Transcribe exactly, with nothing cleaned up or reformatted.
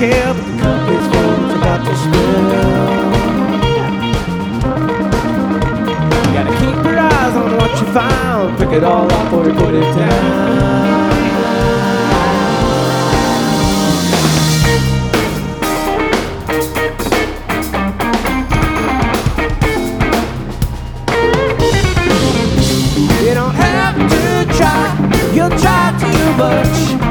care, but the cup is full, it's about to spill. You gotta keep your eyes on what you found, pick it all up or put it down. You don't have to try, you'll try too much.